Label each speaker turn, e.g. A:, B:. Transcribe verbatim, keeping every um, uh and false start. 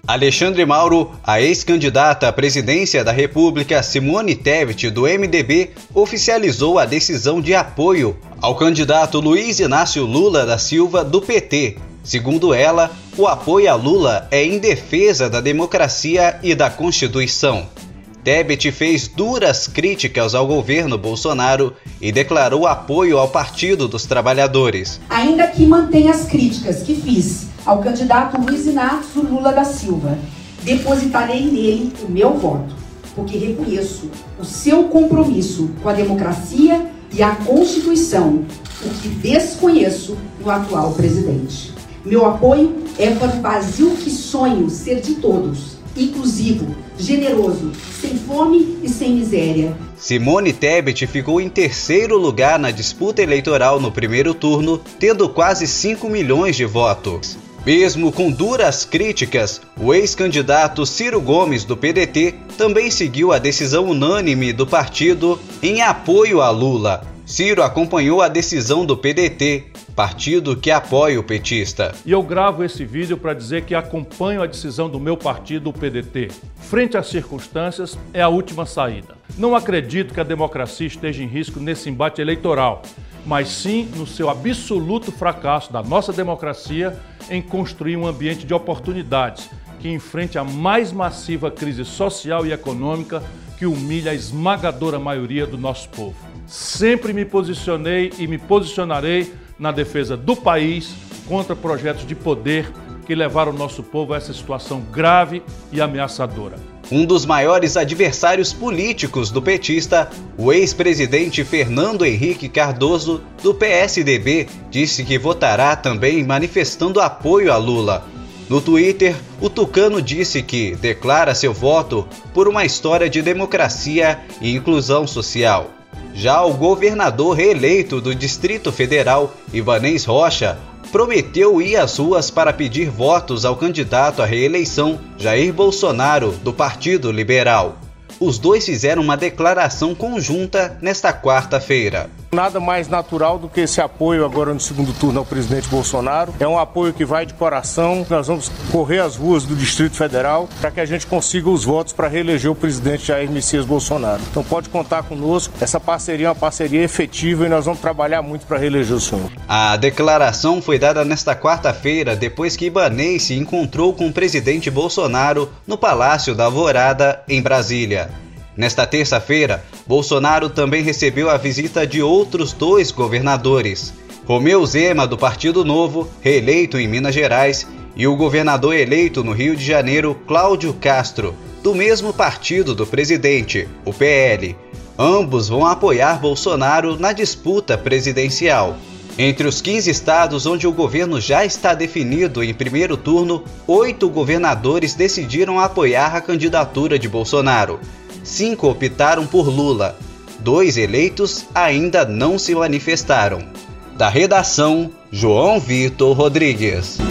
A: Alexandre Mauro, a ex-candidata à presidência da República Simone Tebet, do M D B, oficializou a decisão de apoio ao candidato Luiz Inácio Lula da Silva, do P T. Segundo ela, o apoio a Lula é em defesa da democracia e da Constituição. Tebet fez duras críticas ao governo Bolsonaro e declarou apoio ao Partido dos Trabalhadores.
B: Ainda que mantenha as críticas que fiz ao candidato Luiz Inácio Lula da Silva, depositarei nele o meu voto, porque reconheço o seu compromisso com a democracia e a Constituição, o que desconheço no atual presidente. Meu apoio é para o Brasil que sonho ser de todos, inclusivo, generoso, sem fome e sem miséria.
A: Simone Tebet ficou em terceiro lugar na disputa eleitoral no primeiro turno, tendo quase cinco milhões de votos. Mesmo com duras críticas, o ex-candidato Ciro Gomes, do P D T, também seguiu a decisão unânime do partido em apoio a Lula. Ciro acompanhou a decisão do P D T, partido que apoia o petista.
C: E eu gravo esse vídeo para dizer que acompanho a decisão do meu partido, o P D T. Frente às circunstâncias, é a última saída. Não acredito que a democracia esteja em risco nesse embate eleitoral, mas sim no seu absoluto fracasso da nossa democracia em construir um ambiente de oportunidades que enfrente a mais massiva crise social e econômica que humilha a esmagadora maioria do nosso povo. Sempre me posicionei e me posicionarei na defesa do país contra projetos de poder que levaram o nosso povo a essa situação grave e ameaçadora.
A: Um dos maiores adversários políticos do petista, o ex-presidente Fernando Henrique Cardoso, do P S D B, disse que votará também manifestando apoio a Lula. No Twitter, o tucano disse que declara seu voto por uma história de democracia e inclusão social. Já o governador reeleito do Distrito Federal, Ibanez Rocha, prometeu ir às ruas para pedir votos ao candidato à reeleição, Jair Bolsonaro, do Partido Liberal. Os dois fizeram uma declaração conjunta nesta quarta-feira.
D: Nada mais natural do que esse apoio agora no segundo turno ao presidente Bolsonaro. É um apoio que vai de coração. Nós vamos correr as ruas do Distrito Federal para que a gente consiga os votos para reeleger o presidente Jair Messias Bolsonaro. Então pode contar conosco. Essa parceria é uma parceria efetiva e nós vamos trabalhar muito para reeleger o senhor.
A: A declaração foi dada nesta quarta-feira depois que Ibanez se encontrou com o presidente Bolsonaro no Palácio da Alvorada, em Brasília. Nesta terça-feira, Bolsonaro também recebeu a visita de outros dois governadores, Romeu Zema, do Partido Novo, reeleito em Minas Gerais, e o governador eleito no Rio de Janeiro, Cláudio Castro, do mesmo partido do presidente, o P L. Ambos vão apoiar Bolsonaro na disputa presidencial. Entre os quinze estados onde o governo já está definido em primeiro turno, oito governadores decidiram apoiar a candidatura de Bolsonaro. Cinco optaram por Lula. Dois eleitos ainda não se manifestaram. Da redação, João Vitor Rodrigues.